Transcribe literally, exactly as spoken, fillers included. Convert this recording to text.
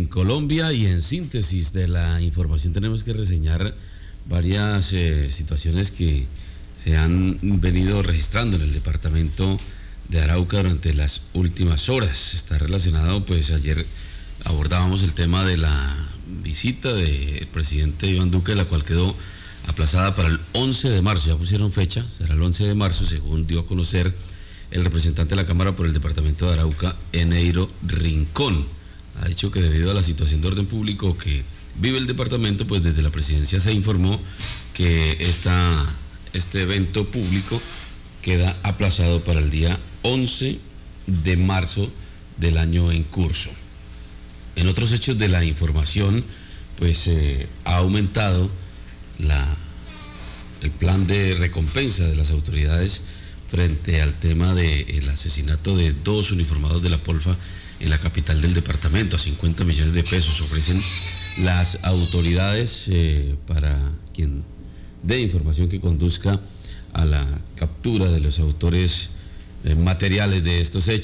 Colombia, y en síntesis de la información tenemos que reseñar varias eh, situaciones que se han venido registrando en el departamento de Arauca durante las últimas horas. Está relacionado, pues ayer abordábamos el tema de la visita del presidente Iván Duque, la cual quedó aplazada para el once de marzo, ya pusieron fecha, será el once de marzo, según dio a conocer el representante de la Cámara por el departamento de Arauca, Eneiro Rincón. Ha dicho que debido a la situación de orden público que vive el departamento, pues desde la presidencia se informó que esta, este evento público queda aplazado para el día once de marzo del año en curso. En otros hechos de la información, pues eh, ha aumentado la, el plan de recompensa de las autoridades frente al tema del asesinato de dos uniformados de la Polfa en la capital del departamento. A cincuenta millones de pesos ofrecen las autoridades eh, para quien dé información que conduzca a la captura de los autores eh, materiales de estos hechos.